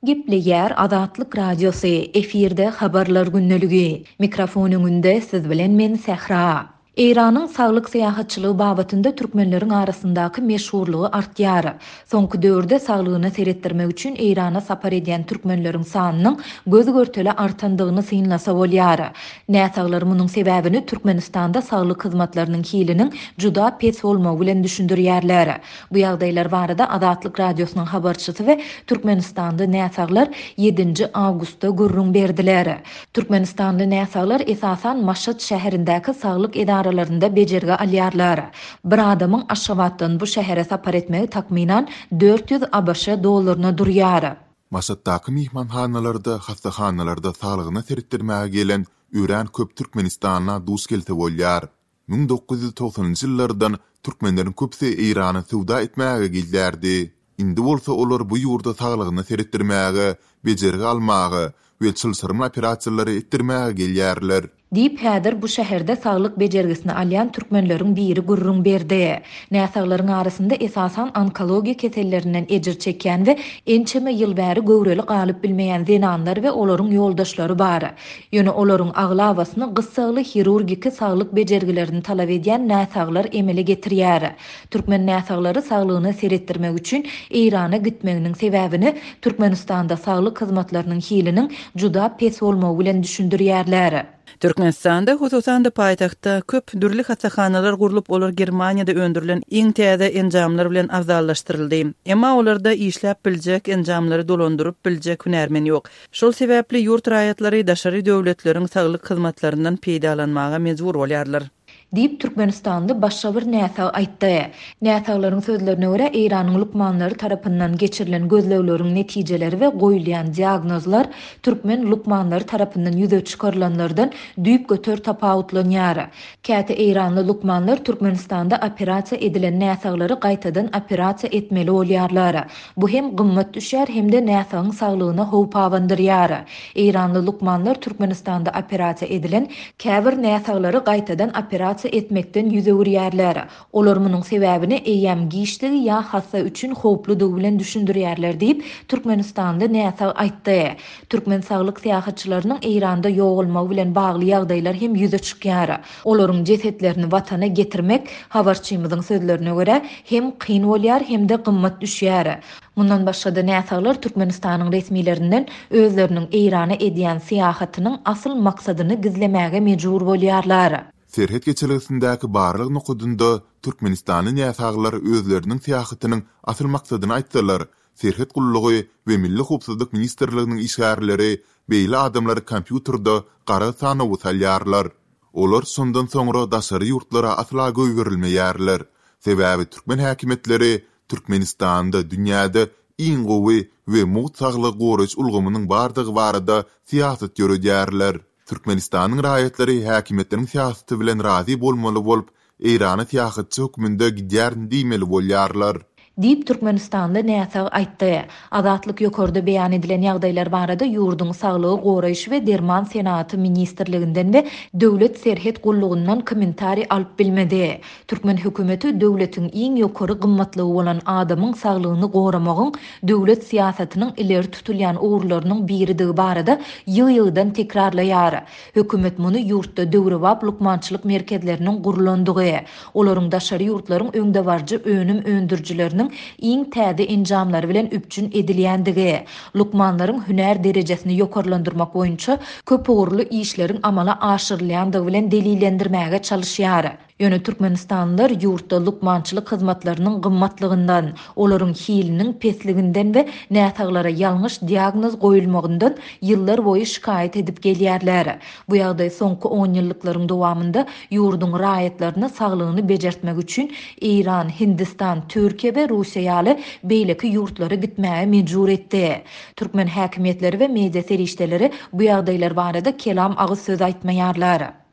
Gipleyer Azatlyk Radiosu efirde habarlar günneligi. Mikrofon öňünde siz bilen men Sehra. İran'ın sağlık seyahatçılığı babatında Türkmenlerin arasındaky meşhurluğu artýar. Soňky döwürde sağlygyny seretdirmek üçin İran'a sapar edýän türkmenleriň sanynyň göz görteli artandygyny synlasa bolýar. Näsaglar munyň sebäbini Türkmenistanda sağlyk hyzmatlarynyň hiliniň juda pes bolmagy bilen düşündirýärler. Bu ýagdaýlar barada Azatlyk Radiosynyň habarçysy we Türkmenistanda näsaglar 7 awgustda gürrüň berdiler. Türkmenistanda näsaglar esasan Maşhad şäherindäki sağlyk aralarında bejerge alýarlar. Bir adamyň Aşgabatdan bu şähere sapar etmegi takminan 400 ABŞ dollaryna durýar. Maşhaddaky mihmanhanalarda, hastahanalarda sağlygyny seretdirmäge gelen Üren köp Türkmenistana dus gelte bolýar. 1990-njy ýyllardan türkmenleriň köpsi İrana sowda etmäge gelýärdi. Indi bolsa olar bu ýurda sağlygyny seretdirmäge, bejerge almagy we çylsyrma operasiýalary etdirmäge gelýärler. Diýip häzir bu şäherde sağlyk bejergisini alýan türkmenleriň biri gürrüň berdi. Näsaglaryň arasynda esasan onkologiýa kesellerinden ejir çekýän we ençeme ýyl bäri göwreli galyp bilmeýän zenanlar we olaryň ýoldaşlary bar. Ýöne olaryň aglawasyny gyssaly hirurgiki sağlyk bejergilerini talap edýän näsaglar emele getirýär. Türkmen näsaglary sağlygyny seretdirmek üçin İrana gitmeginiň sebäbini Türkmenistanda sağlyk hyzmatlarynyň hiliniň juda pes bolmagy bilen düşündirýärler. Türkmenistanda hususan da paýtagtda köp dürli hastaxanalar gurulup olar Germaniýada öndürilen iň täze enjamlar bilen afzallaşdyryldy. Emma olarda işläp biljek enjamlary dolandyryp biljek hünärmen ýok. Şol sebäpli ýurt raýatlary daşary döwletleriň saglyk hyzmatlарyndan peýdalanmaga mejbur bolýarlar. Diýip Türkmenistanda başga bir näsag aýtdy. Näsaglaryň sözlerine görä İranyň lukmanlary tarapyndan geçirilen gözlewleriň netijeleri we goýulýan diagnozlar türkmen lukmanlary tarapyndan ýüze çykarylanlardan düýp götür tapawutlanýar. Käte İranly lukmanlar Türkmenistanda operasiýa edilen näsaglary gaýtadan operasiýa etmeli bolýarlar. Bu hem gymmat düşär hem de näsagyň saglygyna howp awandyrýar. İranly lukmanlar Türkmenistanda operasiýa edilen käbir näsaglary gaýtadan operasiýa etmekden ýüze görýärler. Olar munyň sebäbini eýäm giýişligi ýa hassa üçin howpludygy bilen düşündirýärler diýip Türkmenistanda näsag aýtdy. Türkmen saglyk seyahatçylarynyň İranda ýoğulmagy bilen bagly ýagdaýlar hem ýüze çykýar. Olaryň jesetlerini watana getirmek habarçymyzyň sözlerine görä hem kyn bolýar hem de gymmat düşýär. Mundan başga da näsaglar Türkmenistanyň resmiýlerinden özleriniň İrana edýän seyahatynyň asyl maksadyny gizlemäge mejbur bolýarlar. Serhet geçilisindäki barlyk nukudunda Türkmenistanyň näsaglary özleriniň seyahatynyň asyl maksadyny aýtdylar. Serhet gullugy we Milli Howpsuzlyk Ministrliginiň işgärleri beýle adamlary kompýuterda gara sanawy salýarlar. Olar sondan soňra daşary ýurtlara asla göýberilmeýärler. Sebäbi türkmen häkimetleri Türkmenistanda dünýäde iň gowy we mutsagly goraç ulgamynyň bardygy barada siýasat ýörüdýärler. Türkmenistanyň raýatlary häkimetleriň siýasaty bilen razy bolmaly bolup, İrana siýasatçy hökmünde gidýärin diýmeli bolýarlar. Diýip Türkmenistanda näsag aýtdy. Azatlyk ýokarda beýan edilen ýagdaýlar barada ýurduň saglygy goraýyş we derman senaty ministrliginden we döwlet serhet gullugyndan kommentari alyp bilmedi. Türkmen hökümeti döwletiň iň ýokary gymmatlygy bolan adamyň saglygyny goramagyň döwlet siýasatynyň ileri tutulýan uğurlarynyň biridigi barada ýyl-ýyldan tekrarlaýar. Hökümet muny ýurtda döwrewap lukmançylyk merkezleriniň gurulandygy, olaryň daşary ýurtlaryň öňde barjy önüm öndürjileriniň iň täze enjamlary bilen üpçün edilýändigi, lukmanlaryň hünär derejesini ýokarlandyrmak boýunça köp uğurlu işleriň amala aşyrylýandygy bilen delillendirmäge çalışýar. Ýöne Türkmenistanlılar ýurtda lukmançylyk hyzmatlarynyň gymmatlygyndan, olaryň hiliniň pesliginden we näsaglara ýalňyş diagnoz goýulmagyndan ýyllar boýy şikaýet edip gelýärler. Bu ýagdaý soňky 10 ýyllyklaryň dowamında ýurduň raýatlaryny saglygyny bejertmek üçin İran, Hindistan, Türkiýe we Russiýa ýaly beýleki ýurtlara gitmäge mejbur etdi. Türkmen häkimetleri we media serişdeleri bu ýagdaýlar barada kelam agyz söz aýtmaýarlar.